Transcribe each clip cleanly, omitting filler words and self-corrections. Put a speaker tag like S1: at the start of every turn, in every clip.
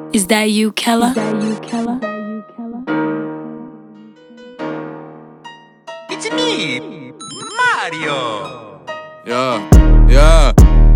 S1: Is that you, Kella?
S2: It's me, Mario.
S3: Yeah,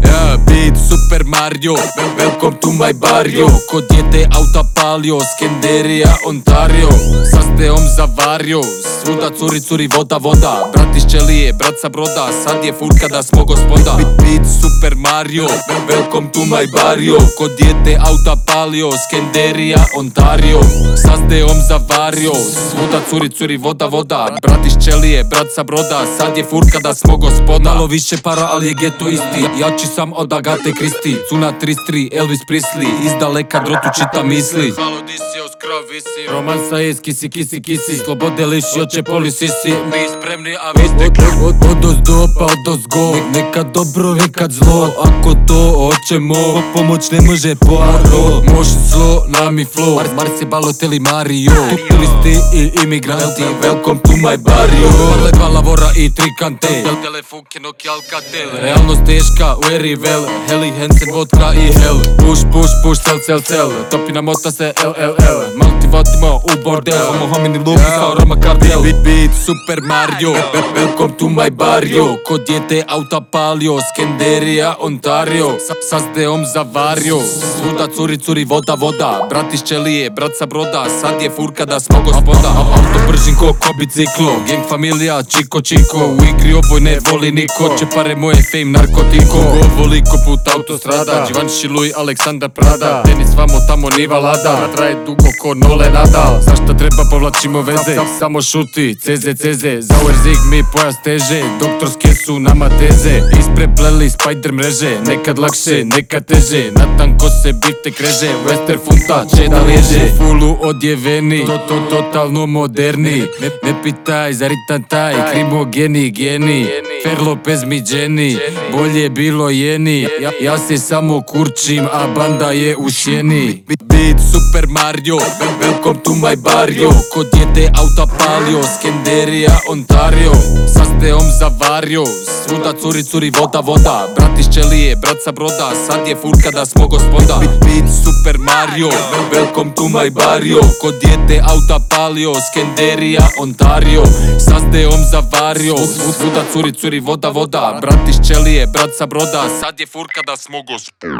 S3: beat Super Mario. Welcome to my barrio. Ko dijete auta palio, Skenderija, Ontario. Sa steom zavario, svuda curi voda. Brat iz Čelije, brat sa broda, sad je furka da smo gospoda. Beat Super Mario, welcome to my barrio. Ko dijete auta palio, Skenderija, Ontario. Sa steom zavario, svuda curi voda. Brat iz Čelije, brat sa broda, sad je furka da smo gospoda. Malo više para, ali je geto isti. Jači sam od Agate Kristi. Cuna 33, Elvis Presley. Izdaleka drotu čita misli. Halo, di si, oskrov visi. Romansa je kisi. Slobode liši, oče poli sisi. Mi spremni, a vi ste odozdo pa odozgo. Nekad dobro, nekad zlo. Ako to hoćemo, pomoć ne može Poirot. Može zlo, nami flow. Mars je Balotelli Mario. Turisti i imigranti, welcome to my barrio. Parle dva lavora i tri kante. Telefunke, Nokia, Alcatel. Realnost teška, very well. Heli, Hansen, vodka i hell. Push, cel. Topina mota se LLL. Malo ti vodimo u bordel. Homo homini lupi kao Roma Kartel. Beat Super Mario, welcome to my barrio. Ko dijete auta palio, Skenderija, Ontario. Sa steom zavario, svuda curi voda. Brat iz Čelije, brat sa broda, sad je furka da smo gospoda. Auto bržin ko biciklo, gang familija, čiko. U igri ovoj ne voli niko, čepare moje fame narkotiko. Ko voli ko put autostrada, Givenchy Louis, Aleksandar Prada. Tenis vamo tamo niva lada, traje dugo ko Nole Nadal. Zašta treba povlačimo veze, samo šuti, ceze. Zauer zig mi pojas teže, doktorske su nama teze. Isprepleli spider mreže, nekad lakše, nekad teže. Na tanko se biftek reže, western funta, čeda liježe. U fulu odjeveni, totalno moderni. Ne pitaj, zaritan taj, krimogeni, geni. Fer Lopez mi dženi, bolje bilo jeni. Ja se samo kurčim, a banda je u sjeni. Beat Super Mario, welcome to my barrio. Ko dijete auta palio, Skenderija, Ontario. Sa steom zavario, svuda curi voda. Brat iz Čelije, brat sa broda, sad je furka da smo gospoda. Beat Super Mario, welcome to my barrio. Ko dijete auta palio, Skenderija, Ontario. Sa steom zavario, svuda curi voda. Brat iz Čelije, brat sa broda, sad je furka da smo gospoda.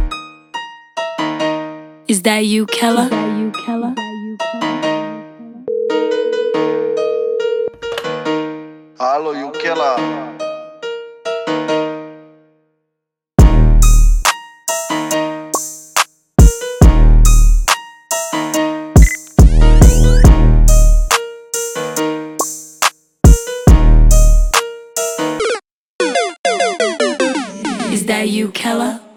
S1: Is that you, Kella?
S4: Halo, Jukela.
S1: Is that you, Kella?